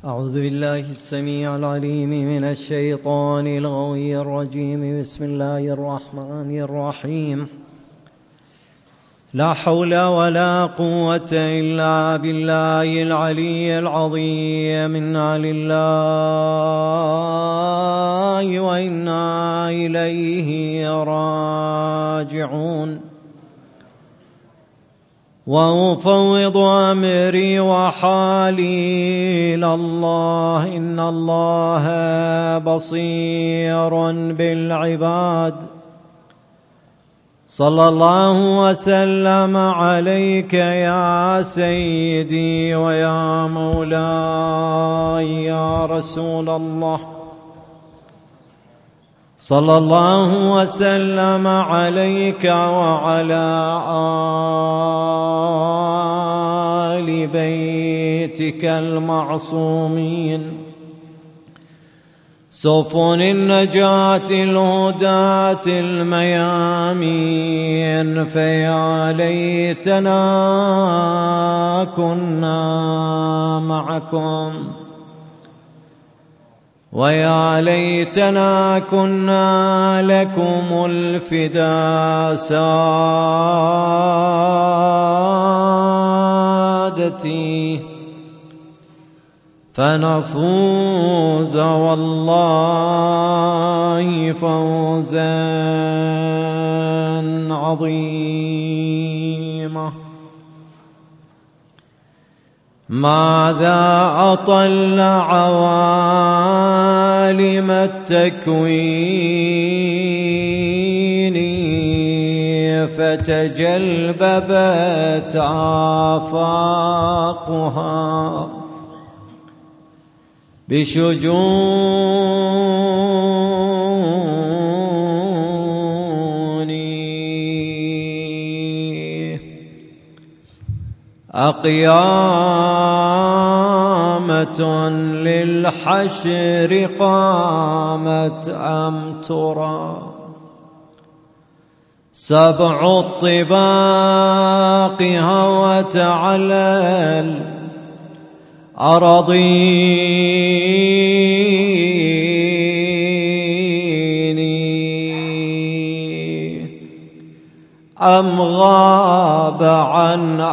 أعوذ بالله السميع العليم من الشيطان الغوي الرجيم. بسم الله الرحمن الرحيم. لا حول ولا قوة إلا بالله العلي العظيم. إنا لله وإنا إليه راجعون. وأفوض أمري وحالي إلى الله، إن الله بصير بالعباد. صلى الله وسلم عليك يا سيدي ويا مولاي يا رسول الله. صلى الله وسلم عليك وعلى آل بيتك المعصومين، سفن النجاة الهداة الميامين. فيا ليتنا كنا معكم، ويا ليتنا كنا لكم الفداء سادتي، فنفوز والله فوزا عظيما. ماذا أطل عوالم التكوين، فتجلببت آفاقها بشجوني. أقيامة للحشر قامت أم ترى، سبع الطباق هوت على الأراضين، أم غاب عن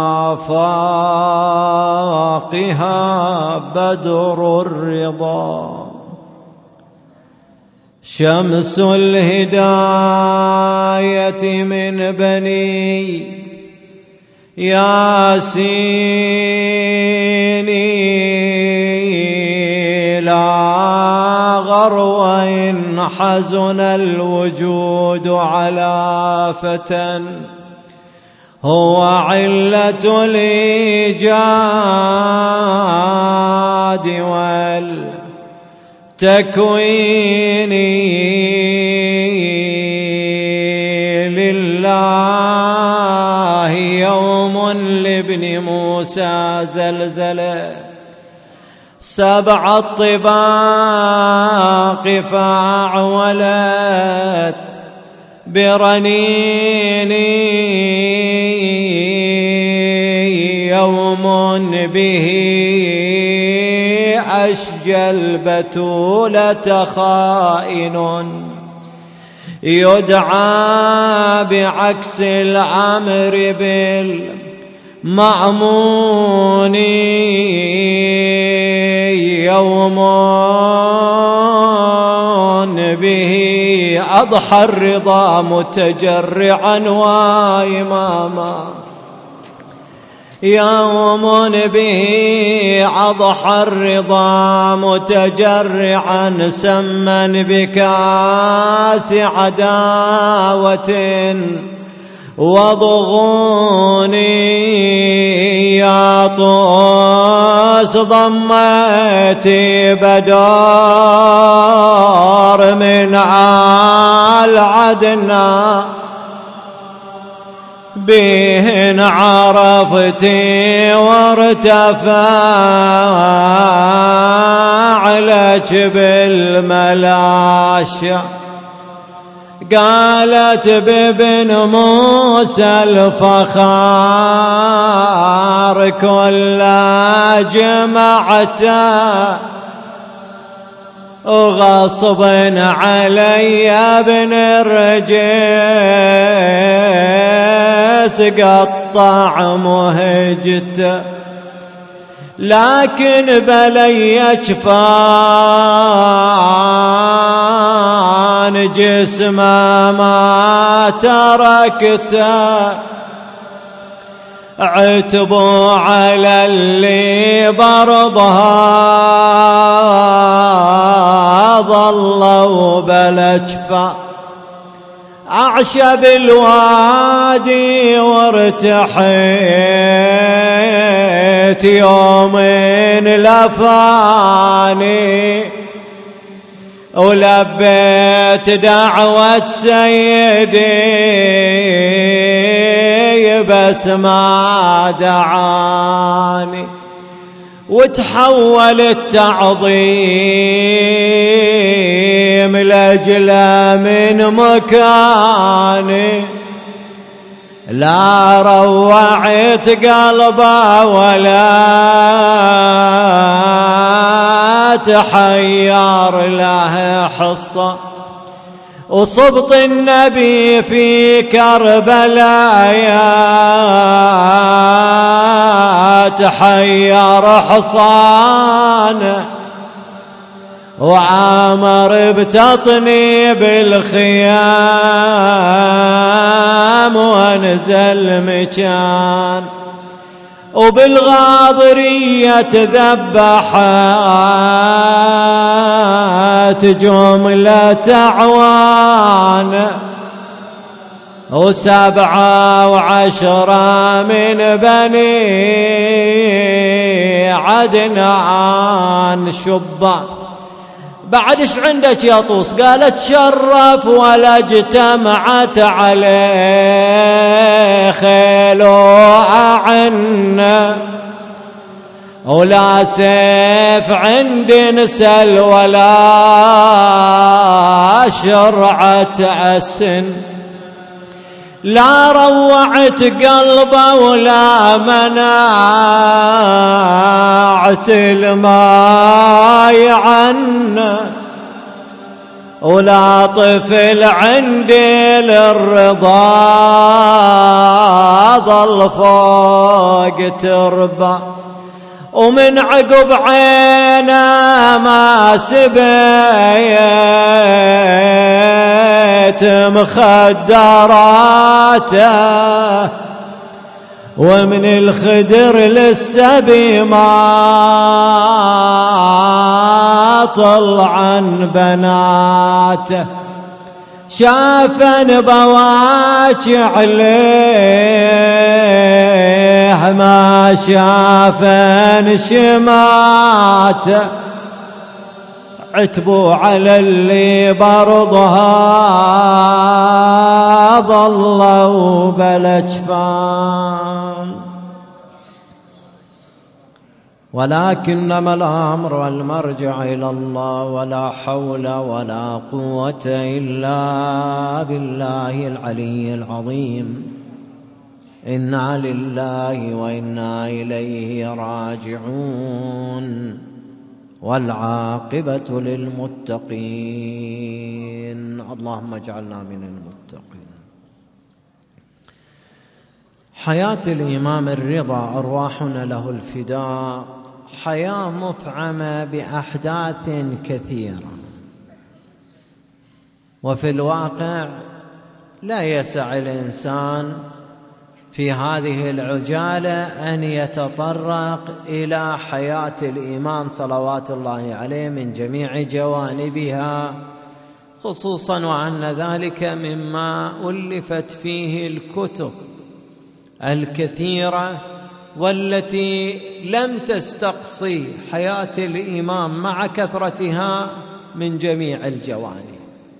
آفاقها بدر الرضا، شمس الهداية من بني ياسين. لا غرو إن حزن الوجود على فتى، هو علة الإيجاد والتكوين. لله يوم لابن موسى زلزله، سبع الطباق فأعولت برنين. يوم به أشجى البتولة خائن، يدعى بعكس الأمر بالمأمون. يوم به أضحى الرضا متجرعا وإماما. يوم به أضحى الرضا متجرعا سما بكاس عداوة وضغوني. يا طوس ضمتي بدار من آل عدنا، بهن عرفتي وارتفع لك بالملاشة. قالت بابن موسى الفخار كلا جمعته وغصب علي ابن الرجيس قطع مهجته لكن بلي جفان جسمه ما تركته عتبوا على اللي برضها ظلوا بلا جفا أعشب الوادي وارتحيت يومين لفاني ولبيت دعوة سيدي بس ما دعاني وتحول التعظيم لأجله من مكاني لا روعت قلبه ولا تحير له حصة وصبط النبي في كربلاء تحير حصانه وعامر بتطنيب الخيام ونزل مكان وبالغاضرية ذبحت جملة أعوان وسبعة وعشرة من بني عدنان شبان بعد ايش عندك يا طوس؟ قالت شرف ولا اجتمعت عليه خيل وأعن ولا سيف عندي نسل ولا شرعة أسن لا روعت قلبه ولا منعت الماء عنه ولا طفل عندي للرضا ظل فوق تربه ومن عقب عينه ما سبيت مخدراته ومن الخدر للسبي ما طلع عن بناته شافن بواجع عليه ما شافن شماته عتبوا على اللي برضها ظلوا بلا جفان ولكنما الأمر والمرجع إلى الله ولا حول ولا قوة إلا بالله العلي العظيم إنا لله وإنا إليه راجعون والعاقبة للمتقين اللهم اجعلنا من المتقين. حياة الإمام الرضا أرواحنا له الفداء حياة مفعمة بأحداث كثيرة وفي الواقع لا يسع الإنسان في هذه العجالة أن يتطرق إلى حياة الإمام صلوات الله عليه من جميع جوانبها خصوصا وأن ذلك مما ألفت فيه الكتب الكثيرة والتي لم تستقصي حياة الإمام مع كثرتها من جميع الجوانب.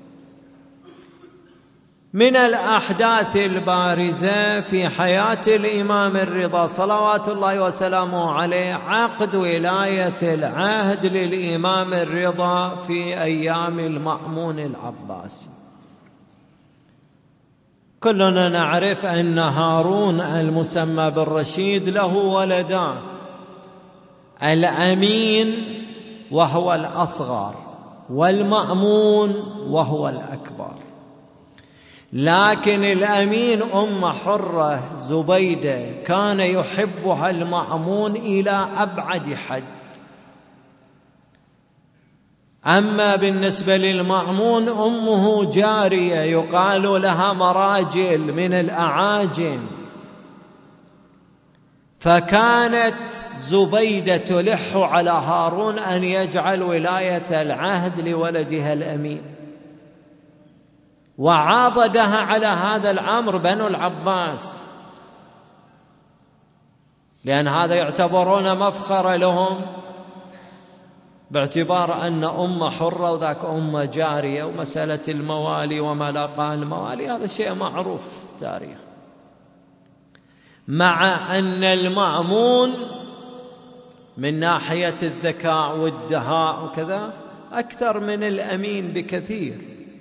من الأحداث البارزة في حياة الإمام الرضا صلوات الله وسلامه عليه عقد ولاية العهد للإمام الرضا في أيام المأمون العباسي. كلنا نعرف أن هارون المسمى بالرشيد له ولدان، الأمين وهو الأصغر، والمأمون وهو الأكبر. لكن الأمين أم حرة زبيدة كان يحبها المأمون إلى أبعد حد. أما بالنسبة للمأمون أمه جارية يقال لها مراجل من الأعاجم، فكانت زبيدة تلح على هارون أن يجعل ولاية العهد لولدها الأمين، وعاضدها على هذا الأمر بنو العباس، لأن هذا يعتبرون مفخرة لهم، باعتبار أن أم حرة وذاك أم جارية، ومسألة الموالي وما لاقى الموالي هذا شيء معروف تاريخ. مع أن المأمون من ناحية الذكاء والدهاء وكذا أكثر من الأمين بكثير.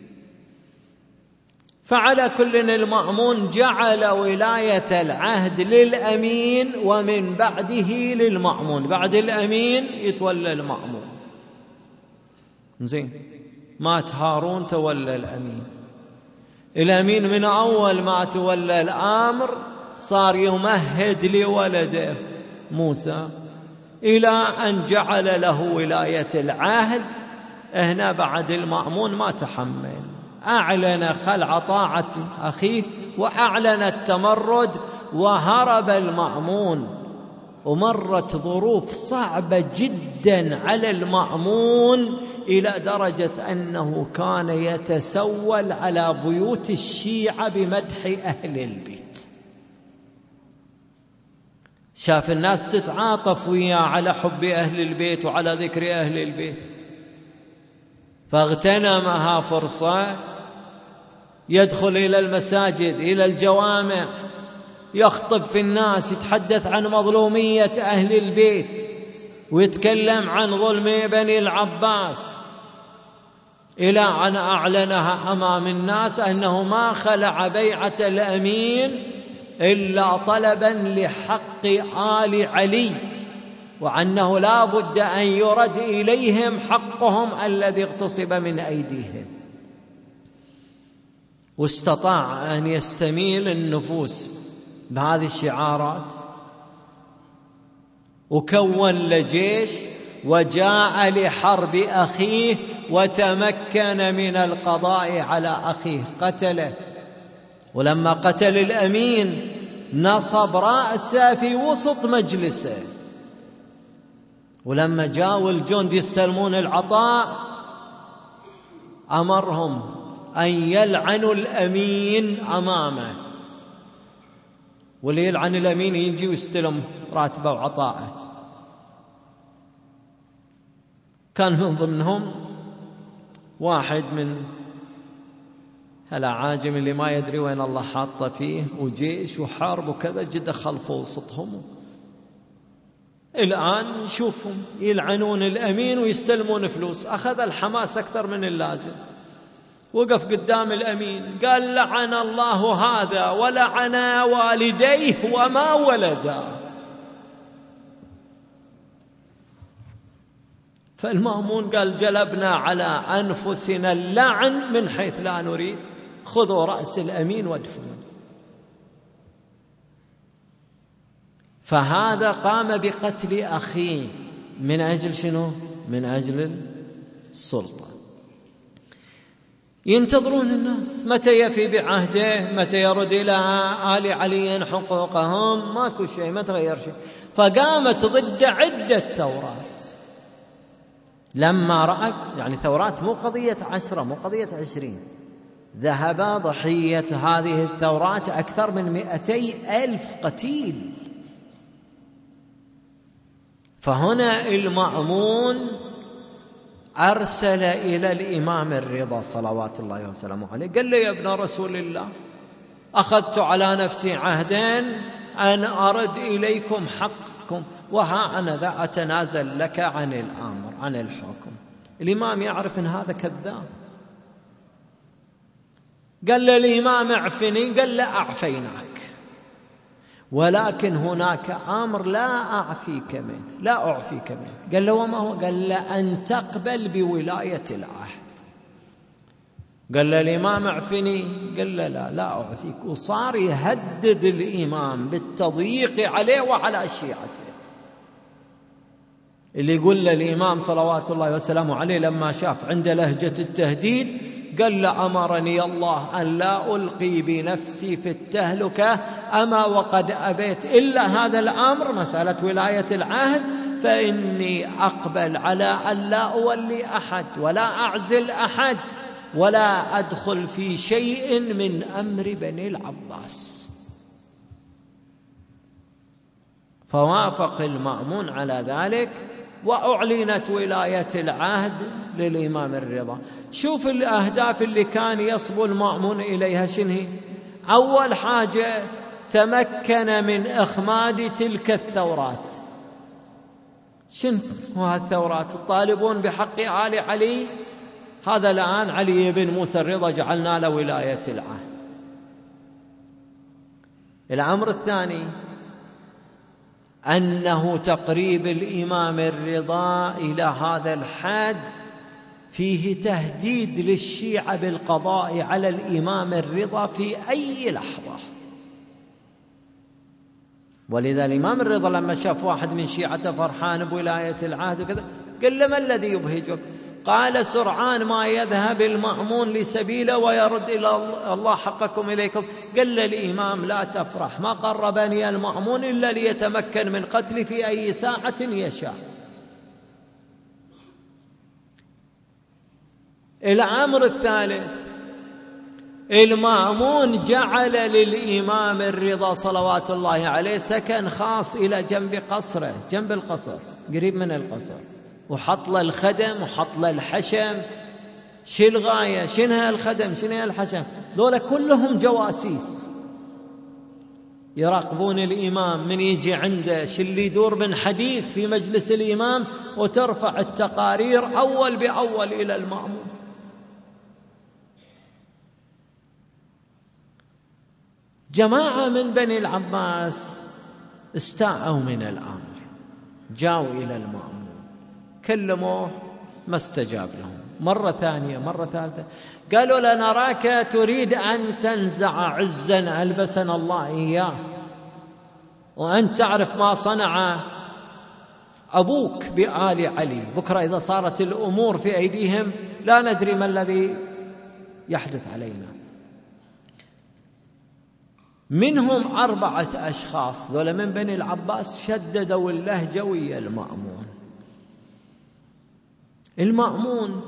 فعلى كل المأمون جعل ولاية العهد للأمين ومن بعده للمأمون، بعد الأمين يتولى المأمون. زين، مات هارون تولى الأمين. الأمين من أول ما تولى الأمر صار يمهد لولده موسى إلى أن جعل له ولاية العهد. هنا بعد المأمون ما تحمل، أعلن خلع طاعة أخيه وأعلن التمرد، وهرب المأمون. ومرت ظروف صعبة جدا على المأمون إلى درجة أنه كان يتسول على بيوت الشيعة بمدح أهل البيت. شاف الناس تتعاطف وياه على حب أهل البيت وعلى ذكر أهل البيت، فاغتنمها فرصة، يدخل إلى المساجد إلى الجوامع، يخطب في الناس، يتحدث عن مظلومية أهل البيت ويتكلم عن ظلم بني العباس، إلى أن أعلنها أمام الناس أنه ما خلع بيعة الأمين إلا طلبا لحق آل علي، وأنه لا بد أن يرد إليهم حقهم الذي اغتصب من أيديهم. واستطاع أن يستميل النفوس بهذه الشعارات، وكون لجيش وجاء لحرب أخيه وتمكن من القضاء على أخيه، قتله. ولما قتل الأمين نصب رأسه في وسط مجلسه، ولما جاءوا الجند يستلمون العطاء أمرهم أن يلعنوا الأمين أمامه، واللي يلعن الأمين يجي ويستلم راتبه وعطاءه. كان من ضمنهم واحد من الأعاجم اللي ما يدري وين الله حاطه فيه، وجيش وحرب وكذا، جد دخل في وسطهم. الآن شوفهم يلعنون الأمين ويستلمون فلوس. أخذ الحماس أكثر من اللازم، وقف قدام الأمين قال: لعن الله هذا ولعن والديه وما ولدا. فالمأمون قال: جلبنا على أنفسنا اللعن من حيث لا نريد، خذوا رأس الأمين وادفنوا. فهذا قام بقتل أخيه من أجل شنو؟ من أجل السلطة. ينتظرون الناس متى يفي بعهده، متى يرد إلى آل علي حقوقهم. ماكو شيء، ما تغير شيء. فقامت ضد عدة ثورات. لما رأى يعني ثورات، مو قضية 10 مو قضية 20، ذهب ضحية هذه الثورات أكثر من 200,000 قتيل. فهنا المأمون أرسل إلى الإمام الرضا صلوات الله وسلامه عليه، قال له: يا ابن رسول الله، أخذت على نفسي عهدا أن أرد إليكم حقكم، وها أنا ذا أتنازل لك عن الأمر، عن الحكم. الإمام يعرف أن هذا كذاب، قال للإمام اعفني، قال له أعفيناك، ولكن هناك أمر لا أعفيك منه، لا أعفيك منه. قال له وما هو؟ قال له أن تقبل بولاية العهد. قال للإمام اعفني، قال له لا أعفيك. وصار يهدد الإمام بالتضييق عليه وعلى شيعته. اللي يقول للإمام صلوات الله وسلامه عليه لما شاف عند لهجة التهديد قال له أمرني الله أن لا ألقي بنفسي في التهلكة، أما وقد أبيت إلا هذا الأمر مسألة ولاية العهد، فإني أقبل على أن لا أولي أحد ولا أعزل أحد ولا أدخل في شيء من أمر بني العباس. فوافق المأمون على ذلك، وأعلنت ولاية العهد للإمام الرضا. شوف الأهداف اللي كان يصبو المأمون إليها شنهي؟ أول حاجة تمكن من إخماد تلك الثورات. شنو هالثورات؟ الطالبون بحق آل علي، هذا الآن علي بن موسى الرضا جعلنا له ولاية العهد. الأمر الثاني أنه تقريب الإمام الرضا إلى هذا الحد فيه تهديد للشيعة بالقضاء على الإمام الرضا في أي لحظة. ولذا الإمام الرضا لما شاف واحد من شيعته فرحان بولاية العهد وكذا قال له ما الذي يبهجك؟ قال سرعان ما يذهب المأمون لسبيله ويرد إلى الله حقكم إليكم. قال الإمام لا تفرح، ما قربني المأمون إلا ليتمكن من قتلي في أي ساعة يشاء. الأمر الثالث المأمون جعل للإمام الرضا صلوات الله عليه سكن خاص إلى جنب قصره، جنب القصر، قريب من القصر، وحط له الخدم وحط له الحشم. شو الغاية؟ شنو الخدم؟ شنو الحشم؟ ذولا كلهم جواسيس يراقبون الإمام من يجي عنده، شو اللي يدور من حديث في مجلس الإمام، وترفع التقارير أول بأول إلى المأمون. جماعة من بني العباس استاءوا من الأمر، جاءوا إلى المأمون كلموه ما استجاب لهم. مرة ثانية، مرة ثالثة، قالوا لنراك تريد أن تنزع عزا ألبسنا الله إياه، وأن تعرف ما صنع أبوك بآل علي. بكرة إذا صارت الأمور في أيديهم لا ندري ما الذي يحدث علينا. منهم 4 أشخاص ذولا من بني العباس شددوا اللهجة ويا المأمون. المأمون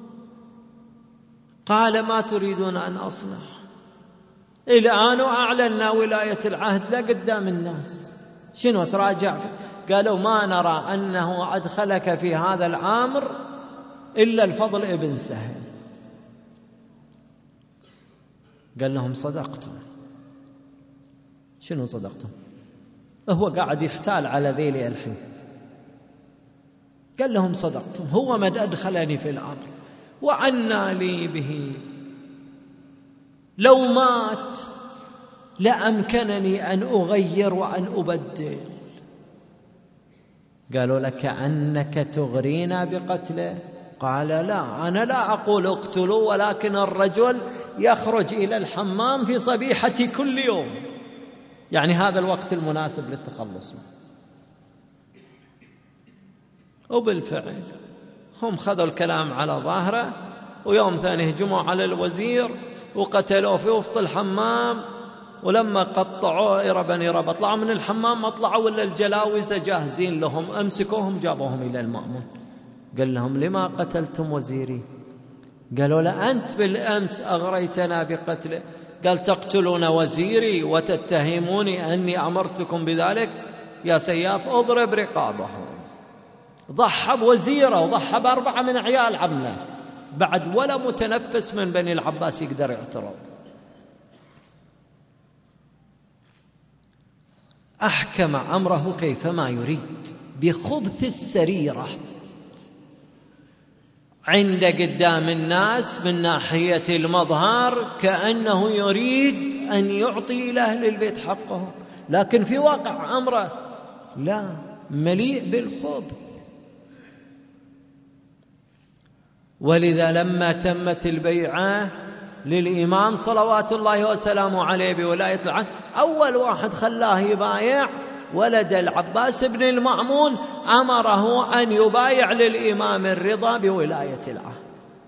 قال ما تريدون أن أصنع؟ الآن أعلنا ولاية العهد لا قدام الناس، شنو تراجع؟ قالوا ما نرى أنه أدخلك في هذا الأمر إلا الفضل ابن سهل. قال لهم صدقتم. شنو صدقتم؟ هو قاعد يحتال على ذيلي الحين. قال لهم صدقتم، هو من أدخلني في الأمر وعنا لي به، لو مات لأمكنني أن أغير وأن أبدل. قالوا لك أنك تغرينا بقتله؟ قال لا، أنا لا أقول اقتلوا، ولكن الرجل يخرج إلى الحمام في صبيحة كل يوم، يعني هذا الوقت المناسب للتخلص منه. وبالفعل هم خذوا الكلام على ظاهره، ويوم ثاني هجموا على الوزير وقتلوه في وسط الحمام. ولما قطعوه إربا إربا طلعوا من الحمام ما طلعوا إلا الجلاوزة جاهزين لهم، أمسكوهم جابوهم إلى المأمون. قال لهم لما قتلتم وزيري؟ قالوا لا أنت بالأمس أغريتنا بقتله. قال تقتلون وزيري وتتهموني أني أمرتكم بذلك؟ يا سياف اضرب رقابهم. ضحى بوزيره وضحى ب4 من عيال عمه، بعد ولا متنفس من بني العباس يقدر يعترض. أحكم أمره كيفما يريد بخبث السريرة قدام الناس من ناحية المظهر كأنه يريد أن يعطي إلى أهل البيت حقهم، لكن في واقع أمره لا، مليء بالخبث. ولذا لما تمت البيعة للإمام صلوات الله وسلامه عليه بولاية العهد، أول واحد خلاه يبايع ولد العباس بن المأمون، أمره أن يبايع للإمام الرضا بولاية العهد،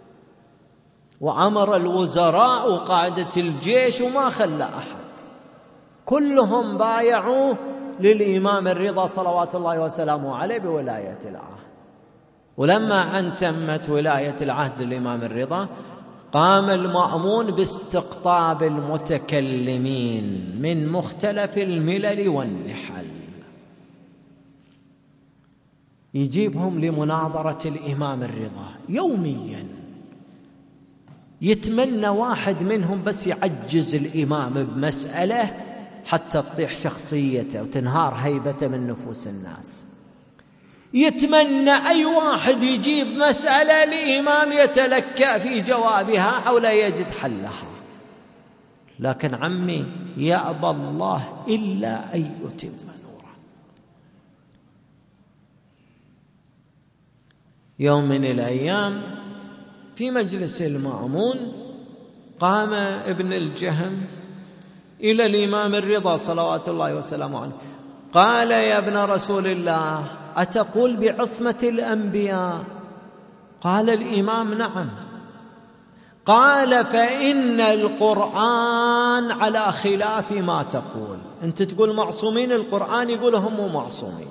وأمر الوزراء وقادة الجيش وما خلى أحد، كلهم بايعوا للإمام الرضا صلوات الله وسلامه عليه بولاية العهد. ولما أن تمت ولاية العهد للإمام الرضا، قام المأمون باستقطاب المتكلمين من مختلف الملل والنحل، يجيبهم لمناظرة الإمام الرضا يوميا، يتمنى واحد منهم بس يعجز الإمام بمسألة حتى تطيح شخصيته وتنهار هيبته من نفوس الناس. يتمنى أي واحد يجيب مسألة الإمام يتلكأ في جوابها أو لا يجد حلها، لكن عمي يأبى الله إلا أن يتم نوره. يوم من الأيام في مجلس المأمون قام ابن الجهم إلى الإمام الرضا صلوات الله وسلامه عليه، قال: يا ابن رسول الله، أتقول بعصمة الأنبياء؟ قال الإمام: نعم. قال: فإن القرآن على خلاف ما تقول، أنت تقول معصومين، القرآن يقول هم معصومين.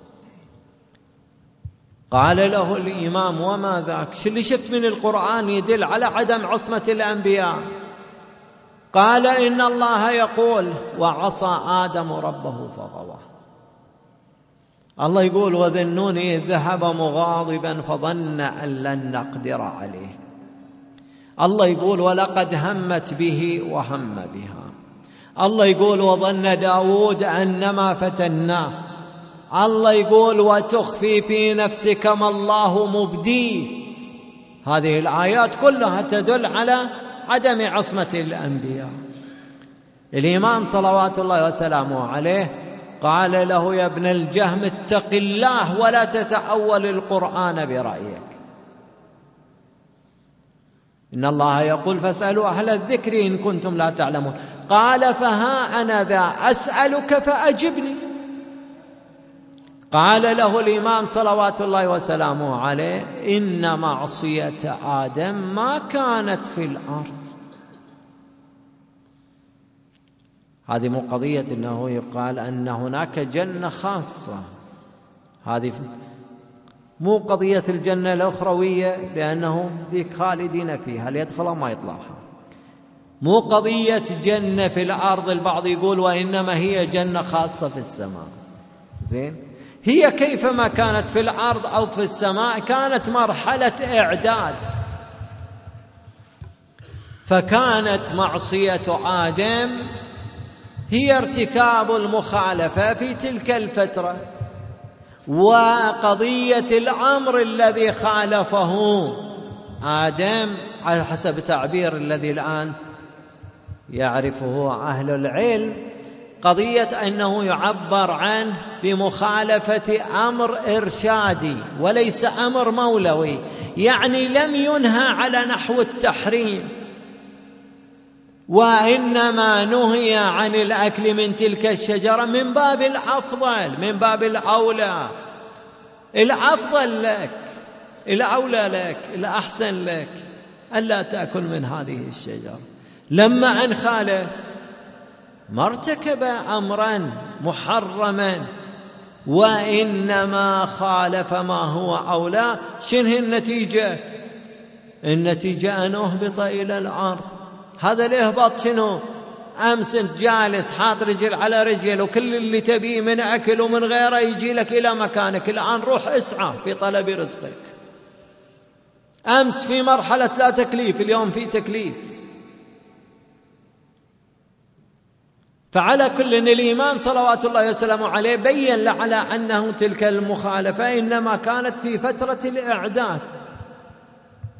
قال له الإمام: وما ذاك؟ شو اللي شفت من القرآن يدل على عدم عصمة الأنبياء؟ قال: إن الله يقول: وعصى آدم ربه فغوى. الله يقول: وذي النون إذ ذهب مغاضبا فظن أن لن نقدر عليه. الله يقول: ولقد همت به وهم بها. الله يقول: وظن داود أنما فتناه. الله يقول: وتخفي في نفسك ما الله مبديه. هذه الآيات كلها تدل على عدم عصمة الأنبياء. الإمام صلوات الله وسلامه عليه قال له: يا ابن الجهم، اتق الله ولا تتأول القرآن برأيك، إن الله يقول: فاسألوا أهل الذكر إن كنتم لا تعلمون. قال: فها أنا ذا أسألك فأجبني. قال له الإمام صلوات الله وسلامه عليه: إن معصية آدم ما كانت في الأرض. هذه مو قضية أنه يقال أن هناك جنة خاصة، هذه مو قضية الجنة الأخروية لأنه ذيك خالدين فيها، اللي يدخلها ما يطلعها. مو قضية جنة في الأرض، البعض يقول وإنما هي جنة خاصة في السماء. زين، هي كيفما كانت في الأرض أو في السماء كانت مرحلة إعداد. فكانت معصية آدم هي ارتكاب المخالفة في تلك الفترة، وقضية الأمر الذي خالفه آدم على حسب تعبير الذي الآن يعرفه أهل العلم، قضية أنه يعبر عنه بمخالفة أمر إرشادي وليس أمر مولوي، يعني لم ينهى على نحو التحريم، وإنما نهي عن الأكل من تلك الشجرة من باب الأفضل، من باب الأولى، الأفضل لك، الأولى لك، الأحسن لك ألا تأكل من هذه الشجرة. لما أن خالف ما ارتكب أمرا محرما، وإنما خالف ما هو أولى. شنو النتيجة؟ النتيجة أن أهبط إلى الأرض. هذا الإهباط شنو؟ أمس أنت جالس حاط رجل على رجل وكل اللي تبيه من أكل ومن غيره يجي لك إلى مكانك، الآن روح اسعى في طلب رزقك. أمس في مرحلة لا تكليف، اليوم في تكليف. فعلى كل الإمام صلوات الله وسلامه عليه بين على أنه تلك المخالفة إنما كانت في فترة الإعداد،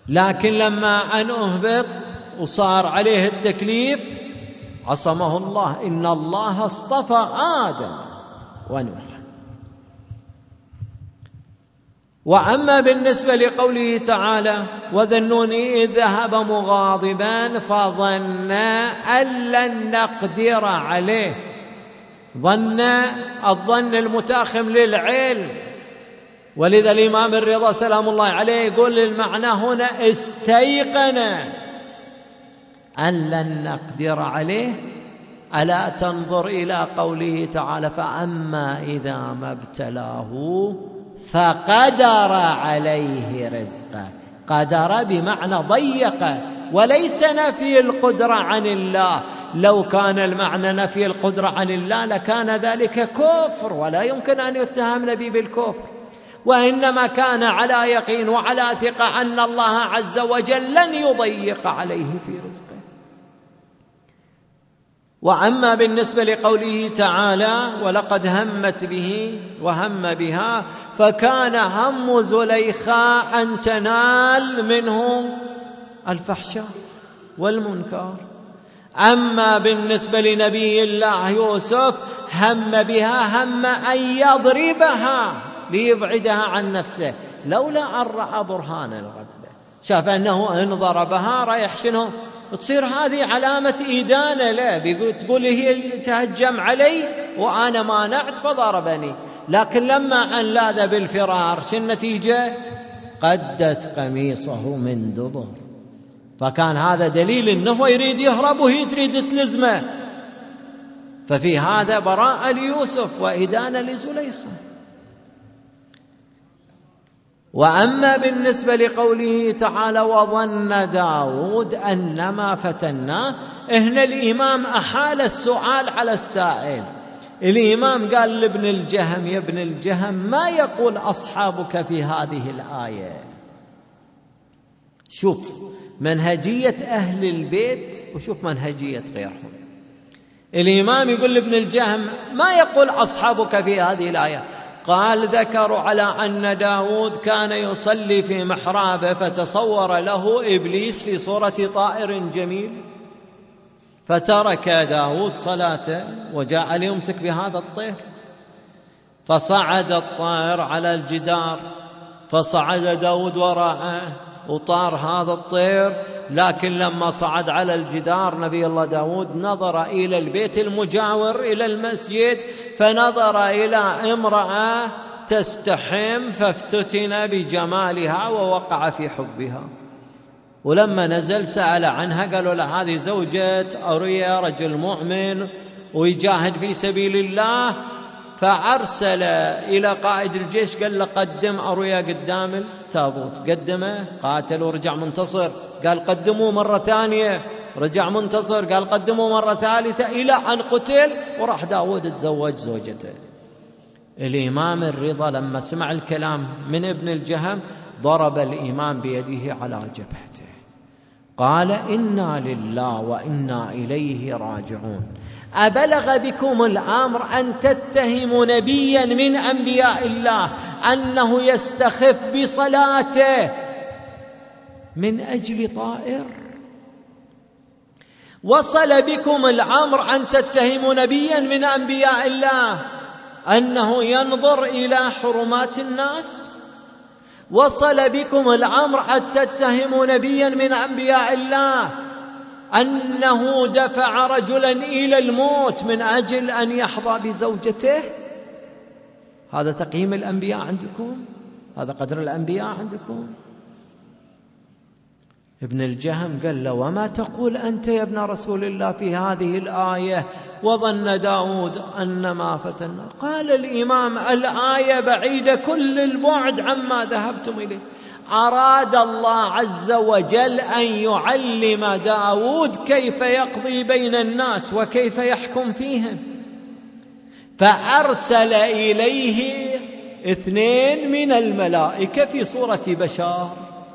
لكن لما أن أهبط وصار عليه التكليف عصمه الله. إن الله اصطفى آدم ونوح. وأما بالنسبة لقوله تعالى وذا النون إذ ذهب مغاضبا فظن أن لن نقدر عليه، ظن الظن المتاخم للعلم، ولذا الإمام الرضا سلام الله عليه يقول المعنى هنا استيقن أن لن نقدر عليه. ألا تنظر إلى قوله تعالى فأما إذا ما ابتلاه فقدر عليه رزقه. قدر بمعنى ضيق، وليس نفي القدرة عن الله. لو كان المعنى نفي القدرة عن الله لكان ذلك كفر، ولا يمكن أن يتهم نبي بالكفر، وإنما كان على يقين وعلى ثقة أن الله عز وجل لن يضيق عليه في رزقه. وأما بالنسبة لقوله تعالى ولقد همت به وهم بها، فكان هم زليخاء أن تنال منه الفحشاء والمنكر. أما بالنسبة لنبي الله يوسف هم بها، هم أن يضربها ليبعدها عن نفسه، لولا أن رأى برهان ربه، شاف أنه إن ضربها رايح شنو تصير هذه علامة إدانة له، تقول هي تهجم علي وأنا مانعت فضربني. لكن لما أن لاذ بالفرار شو النتيجة؟ قدت قميصه من دبر. فكان هذا دليل أنه يريد يهرب وهي تريد تلزمه. ففي هذا براءة ليوسف وإدانة لزليخة. وأما بالنسبة لقوله تعالى وظن داود أنما فتناه، هنا الإمام أحال السؤال على السائل. الإمام قال لابن الجهم يا ابن الجهم ما يقول أصحابك في هذه الآية؟ شوف منهجية أهل البيت وشوف منهجية غيرهم. الإمام يقول لابن الجهم ما يقول أصحابك في هذه الآية. قال ذكروا على أن داود كان يصلي في محرابه فتصور له إبليس في صورة طائر جميل، فترك داود صلاته وجاء ليمسك بهذا الطير، فصعد الطائر على الجدار، فصعد داود وراءه وطار هذا الطير. لكن لما صعد على الجدار نبي الله داود نظر إلى البيت المجاور إلى المسجد، فنظر إلى امرأة تستحم فافتتن بجمالها ووقع في حبها. ولما نزل سأل عنها، قالوا له هذه زوجة أوريا رجل مؤمن ويجاهد في سبيل الله. فأرسل إلى قائد الجيش قال له قدم أوريا قدام التابوت، قدمه قاتل ورجع منتصر. قال قدموه مرة ثانية رجع منتصر. قال قدموه مرة ثالثة إلى أن قتل، وراح داود تزوج زوجته. الإمام الرضا لما سمع الكلام من ابن الجهم ضرب الإمام بيده على جبهته، قال إنا لله وإنا إليه راجعون. أبلغ بكم الأمر أن تتهموا نبيا من أنبياء الله أنه يستخف بصلاته من أجل طائر؟ وصل بكم الأمر أن تتهموا نبيا من أنبياء الله أنه ينظر إلى حرمات الناس؟ وصل بكم الأمر أن تتهموا نبيا من أنبياء الله أنه دفع رجلا إلى الموت من أجل أن يحظى بزوجته؟ هذا تقييم الأنبياء عندكم؟ هذا قدر الأنبياء عندكم؟ ابن الجهم قال له وما تقول أنت يا ابن رسول الله في هذه الآية وظن داود أنما فتنا؟ قال الإمام الآية بعيدة كل البعد عما ذهبتم إليه. أراد الله عز وجل أن يعلم داود كيف يقضي بين الناس وكيف يحكم فيهم، فأرسل إليه 2 من الملائكة في صورة بشر،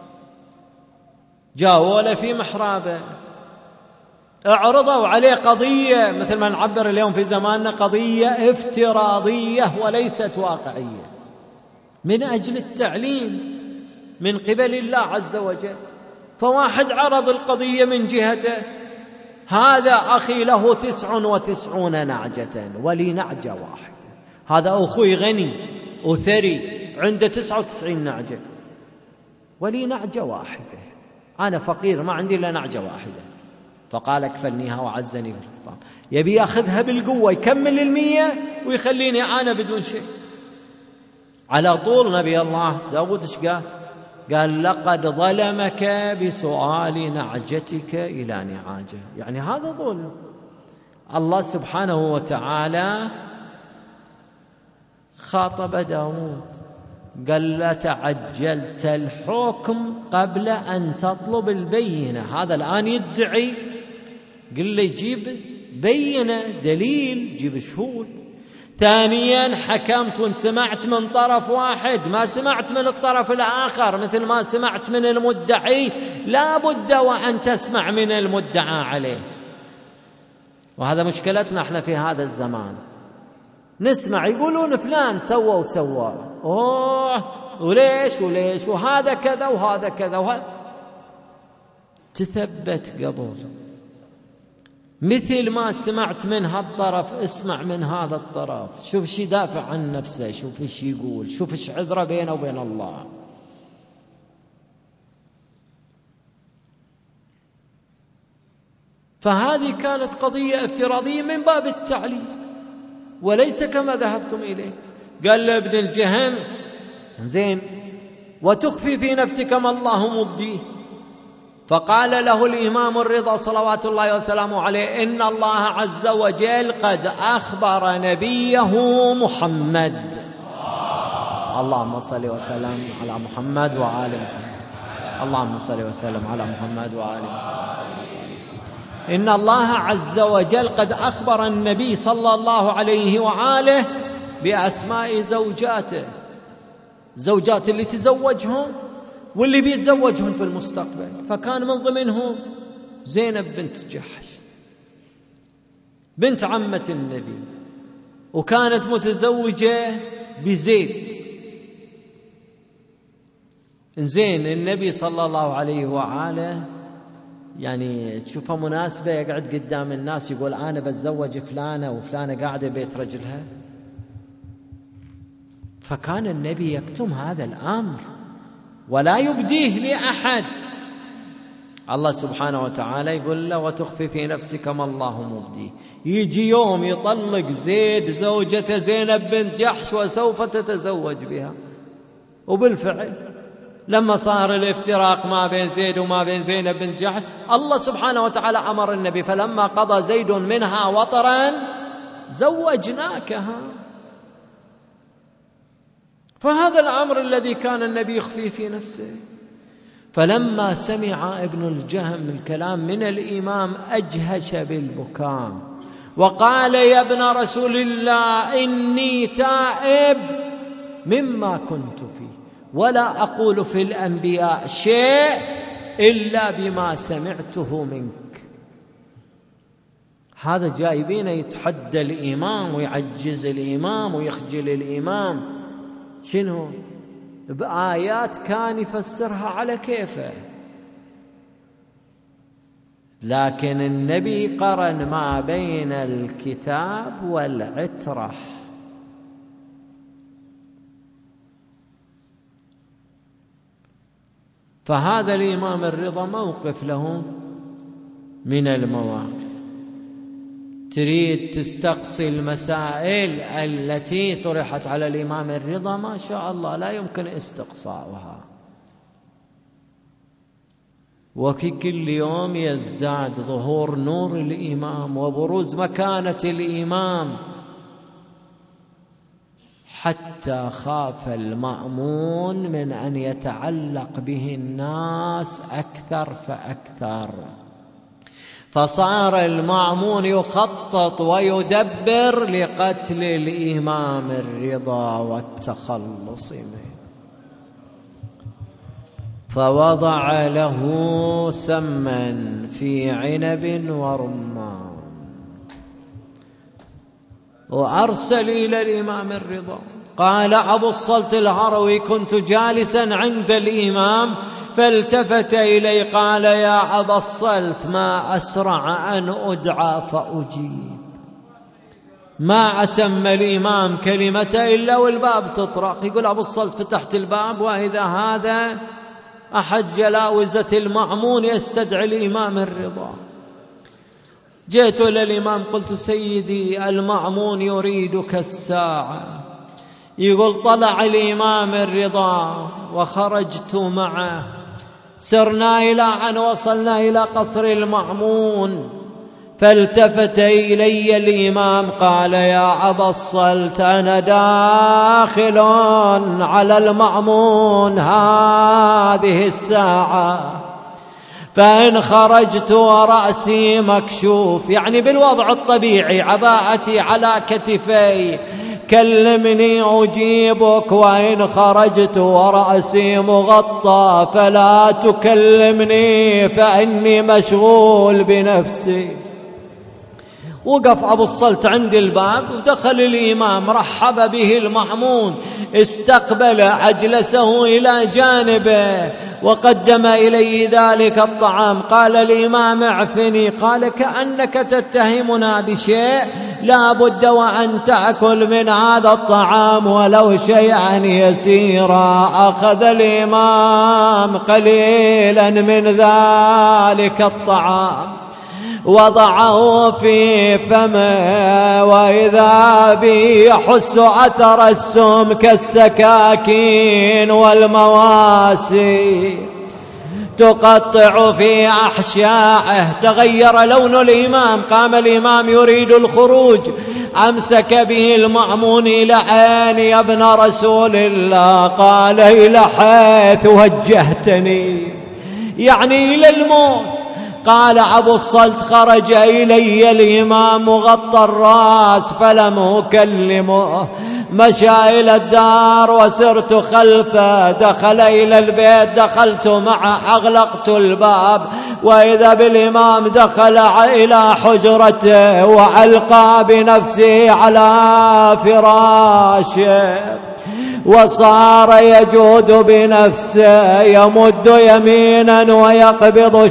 جاءوا في محرابه، اعرضوا عليه قضية مثل ما نعبر اليوم في زماننا قضية افتراضية وليست واقعية، من أجل التعليم من قبل الله عز وجل. فواحد عرض القضية من جهته، هذا أخي له 99 نعجة ولي نعجة واحدة، هذا أخوي غني وثري عنده 99 نعجة ولي نعجة واحدة، أنا فقير ما عندي إلا نعجة واحدة. فقال اكفلنيها وعزني في الخطاب. يبي ياخذها بالقوة، يكمل 100 ويخليني أنا بدون شيء. على طول نبي الله داود ايش قال لقد ظلمك بسؤال نعجتك إلى نعاجه، يعني هذا ظلم. الله سبحانه وتعالى خاطب داود قال لا تعجلت الحكم قبل أن تطلب البينة. هذا الآن يدعي، قل لي جيب بينة دليل، جيب شهود. ثانيا حكمت وانت سمعت من طرف واحد، ما سمعت من الطرف الآخر، مثل ما سمعت من المدعي لا بد وأن تسمع من المدعى عليه. وهذا مشكلتنا احنا في هذا الزمان، نسمع يقولون فلان سوى وسوى، وليش وهذا كذا وهذا كذا وهذا. تثبت قبل، مثل ما سمعت من هالطرف اسمع من هذا الطرف، شوف ايش يدافع عن نفسه، شوف ايش يقول، شوف ايش عذره بينه وبين الله. فهذه كانت قضية افتراضية من باب التعليم وليس كما ذهبتم إليه. قال لابن الجهم زين وتخفي في نفسك ما الله مبديه. فقال له الإمام الرضا صلوات الله وسلامه عليه إن الله عز وجل قد أخبر نبيه محمد، اللهم صل وسلم على محمد وآل محمد، اللهم صل وسلم على محمد وآل محمد. إن الله عز وجل قد أخبر النبي صلى الله عليه وآله بأسماء زوجاته، زوجات اللي تزوجهم واللي بيتزوجهم في المستقبل. فكان من ضمنهم زينب بنت جحش بنت عمة النبي، وكانت متزوجة بزيد. زين النبي صلى الله عليه وآله يعني تشوفها مناسبة يقعد قدام الناس يقول أنا بتزوج فلانة وفلانة قاعدة بيت رجلها. فكان النبي يكتم هذا الأمر ولا يبديه لأحد. الله سبحانه وتعالى يقول له وتخفي في نفسك ما الله مبديه. يجي يوم يطلق زيد زوجته زينب بنت جحش وسوف تتزوج بها. وبالفعل لما صار الافتراق ما بين زيد وما بين زينب بنت جحش، الله سبحانه وتعالى أمر النبي فلما قضى زيد منها وطرا زوجناكها. فهذا الأمر الذي كان النبي يخفيه في نفسه. فلما سمع ابن الجهم الكلام من الإمام أجهش بالبكاء وقال يا ابن رسول الله إني تائب مما كنت فيه ولا أقول في الأنبياء شيء إلا بما سمعته منك. هذا جايبين يتحدى الإمام ويعجز الإمام ويخجل الإمام. شنو؟ بآيات كان يفسرها على كيفه، لكن النبي قرن ما بين الكتاب والعترة. فهذا الإمام الرضا موقف له من المواقف. تريد تستقصي المسائل التي طرحت على الإمام الرضا ما شاء الله لا يمكن استقصاؤها، وفي كل يوم يزداد ظهور نور الإمام وبروز مكانة الإمام، حتى خاف المأمون من أن يتعلق به الناس أكثر فأكثر، فصار المأمون يخطط ويدبر لقتل الإمام الرضا والتخلص منه. فوضع له سما في عنب ورمان وأرسل إلى الإمام الرضا. قال أبو الصلت الهروي كنت جالسا عند الإمام فالتفت إلي قال: يا أبا الصلت، ما أسرع أن أدعى فأجيب. ما أتم الإمام كلمته إلا والباب تطرق. يقول أبو الصلت: فتحت الباب وإذا هذا أحد جلاوزة المأمون يستدعي الإمام الرضا. جئت إلى الإمام قلت: سيدي المأمون يريدك الساعة. يقول: طلع الإمام الرضا وخرجت معه، سرنا إلى أن وصلنا إلى قصر المأمون، فالتفت إلي الإمام قال: يا أبا الصلت، أنا داخل على المأمون هذه الساعة، فإن خرجت ورأسي مكشوف، يعني بالوضع الطبيعي، عباءتي على كتفي، كلمني أجيبك، وإن خرجت ورأسي مغطى فلا تكلمني فإني مشغول بنفسي. وقف أبو الصلت عند الباب، ودخل الإمام، رحب به المأمون، استقبل، أجلسه إلى جانبه وقدم إليه ذلك الطعام. قال الإمام: اعفني. قال: كأنك تتهمنا بشيء، لا بد وأن تأكل من هذا الطعام ولو شيئا يسيرا. أخذ الإمام قليلا من ذلك الطعام وضعه في فمه، وإذا به يحس أثر السم كالسكاكين والمواسي تقطع في أحشائه. تغير لون الإمام، قام الإمام يريد الخروج، أمسك به المأمون: إلى أين يا ابن رسول الله؟ قال: إلى حيث وجهتني، يعني إلى الموت. قال أبو الصلت: خرج إلي الإمام مغطى الرأس فلم أكلمه، مشى إلى الدار وسرت خلفه، دخل إلى البيت، دخلت معه، أغلقت الباب، وإذا بالإمام دخل إلى حجرته وألقى بنفسه على فراشه، وصار يجود بنفسه، يمد يمينا ويقبض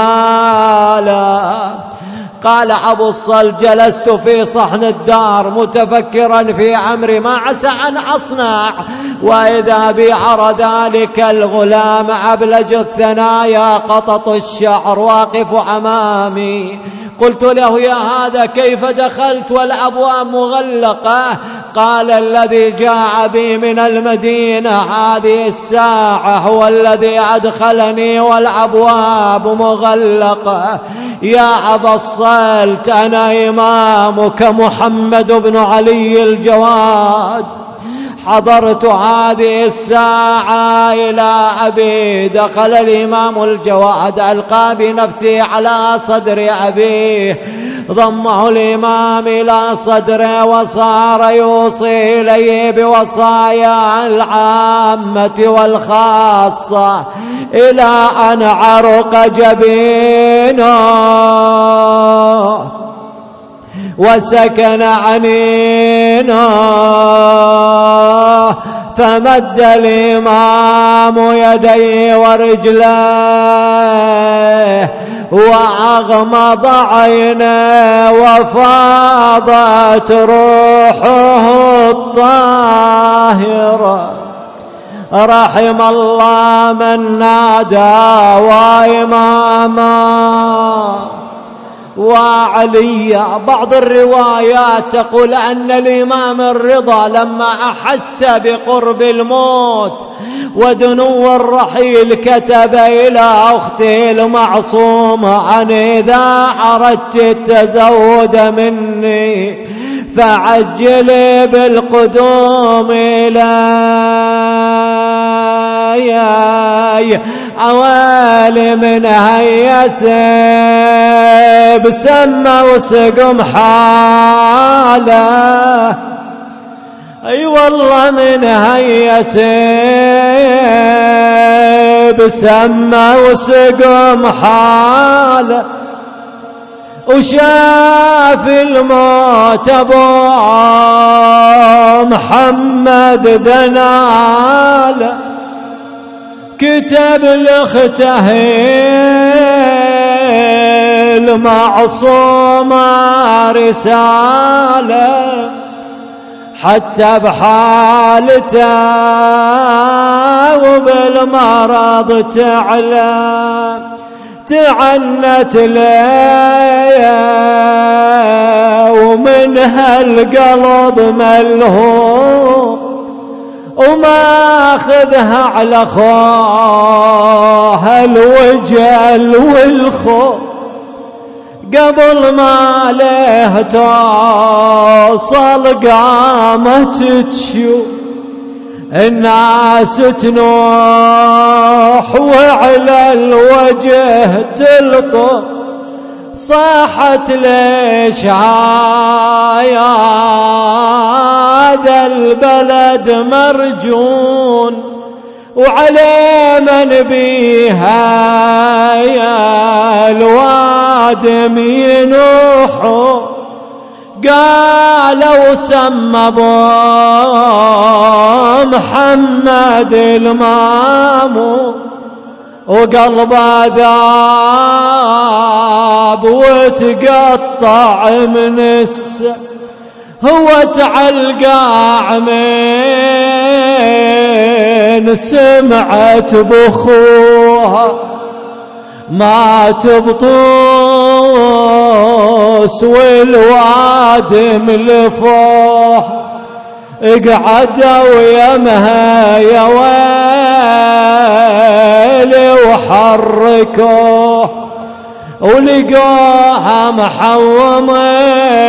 شمالا. قال أبو الصلت: جلست في صحن الدار متفكرا في أمر ما عسى أن أصنع، وإذا بي أرى ذلك الغلام أبلج الثنايا قطط الشعر واقف أمامي. قلت له: يا هذا كيف دخلت والأبواب مغلقة؟ قال: الذي جاء بي من المدينة هذه الساعة هو الذي أدخلني والأبواب مغلقة. يا أبا الصلت، أنا إمامك محمد بن علي الجواد، حضرت هذه الساعة إلى أبي. دخل الإمام الجواد، ألقى بنفسه على صدر أبيه، ضمه الإمام إلى صدره، وصار يوصي إليه بوصايا العامة والخاصة، إلى أن عرق جبينه وسكن عنينه. فمد الإمام يديه ورجليه وأغمض عينه، وفاضت روحه الطاهرة. رحم الله من نادى وإماما وعليا. بعض الروايات تقول أن الإمام الرضا لما أحس بقرب الموت ودنو الرحيل كتب إلى أخته المعصومة: أن إذا أردت التزود مني فعجلي بالقدوم إلي، أوالي من هيسب سمى وسقم حاله. أي والله من هيسب سمى وسقم حاله، وشاف الموت أبو محمد دناله. كتب لاخته المعصومة رسالة حتى بحالته وبالمرض تعلم، تعنت ليه ومنها القلب ملهوم، وما أخذها على خوها الوجل والخوف، قبل ما له توصل قامت تشوف الناس تنوح وعلى الوجه تلطف، صاحت ليش هذا البلد مرجون، وعلى من بيها يا الوادم ينوحوا، قالوا سمى ابو محمد المامون، وقلبه ذاب وتقطع من هو تعلقع من سمعت بخوها، مات بطوس والوادم لفوح، اقعدوا يمها يا ويلي وحركوه، ولقوها محومة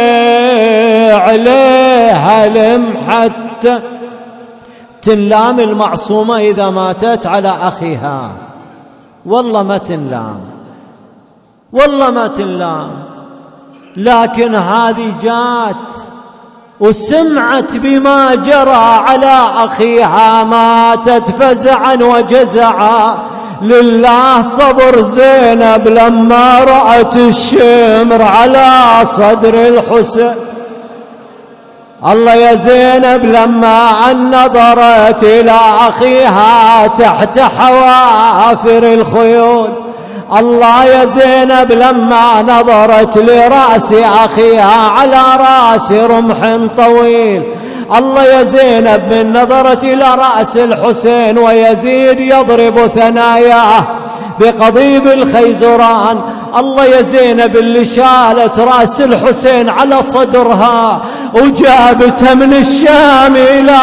عليها المحتة، تنلام المعصومة إذا ماتت على أخيها، والله ما تنلام، والله ما تنلام، لكن هذه جات وسمعت بما جرى على أخيها، ماتت فزعا وجزعا، لله صبر زينب لما رأت الشمر على صدر الحسين. الله يا زينب لما نظرت إلى أخيها تحت حوافر الخيول، الله يا زينب لما نظرت لرأس أخيها على رأس رمح طويل، الله يا زينب من نظرت إلى رأس الحسين ويزيد يضرب ثناياه بقضيب الخيزران، الله يا زينب اللي شالت رأس الحسين على صدرها وجابتها من الشام إلى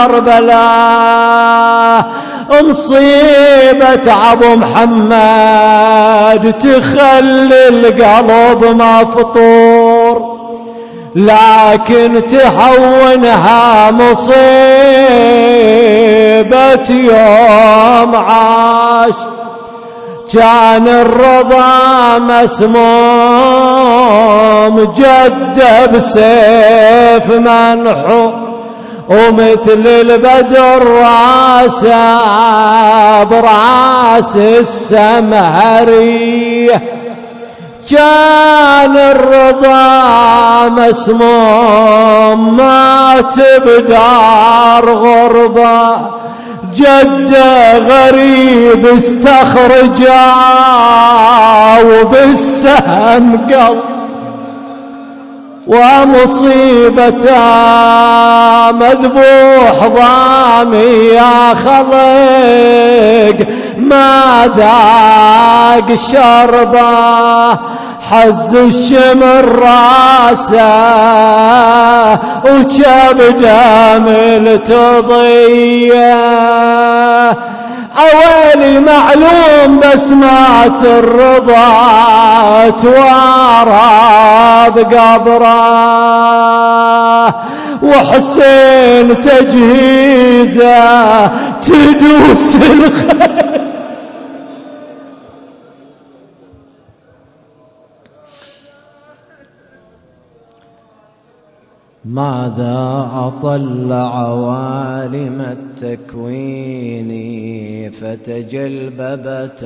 كربلاء، مصيبة أبو محمد تخلي القلب مفطور، لكن تهونها مصيبة يوم عاش، كان الرضا مسموم جده بسيف منحو، ومثل البدر راسه براس السمهريه، كان الرضا مسموم مات بدار غربة، جده غريب استخرجا وبالسهم قلب، ومصيبته مذبوح ضامي يا خلق ما ذاق شربه، حز الشمر راسه وكبده ملتضيه، أولي معلوم بس مات الرضا توارى بقبره، وحسين تجهيزه تدوس الخيل. ماذا أطل عوالم التكوين فتجلببت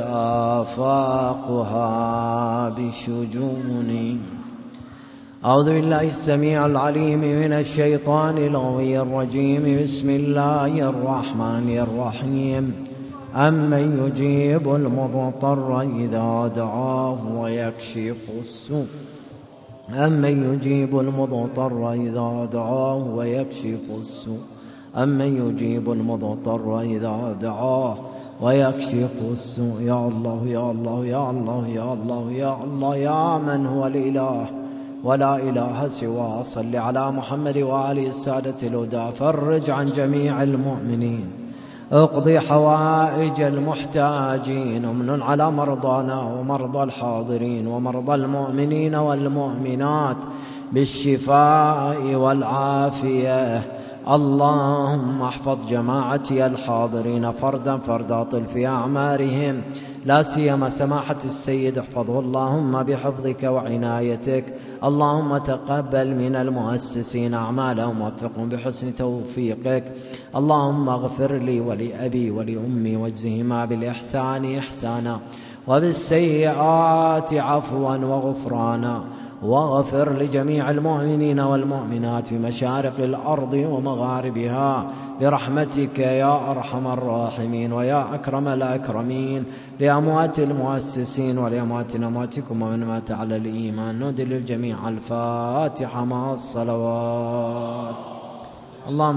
آفاقها بشجون. أعوذ بالله السميع العليم من الشيطان الغوي الرجيم. بسم الله الرحمن الرحيم. أمن يجيب المضطر إذا دعاه ويكشف السوء أمن يجيب المضطر إذا دعاه ويكشف السوء أمن يجيب المضطر إذا دعاه ويكشف السوء. يا الله يا الله يا الله يا الله يا الله يا من هو الإله ولا إله سواه. صل على محمد وآله السادة الهدى. فرج عن جميع المؤمنين، اقضي حوائج المحتاجين، امن على مرضانا ومرضى الحاضرين ومرضى المؤمنين والمؤمنات بالشفاء والعافية. اللهم احفظ جماعتي الحاضرين فردا فردا، طل في أعمارهم، لا سيما سماحة السيد، احفظه اللهم بحفظك وعنايتك. اللهم تقبل من المؤسسين أعمالهم ووفقهم بحسن توفيقك. اللهم اغفر لي ولأبي ولأمي واجزهما بالإحسان إحسانا وبالسيئات عفوا وغفرانا. واغفر لجميع المؤمنين والمؤمنات في مشارق الأرض ومغاربها برحمتك يا أرحم الراحمين ويا أكرم الأكرمين. لأموات المؤسسين ولأموات أمواتكم ومن مات على الإيمان نودي للجميع الفاتحة مع الصلوات. اللهم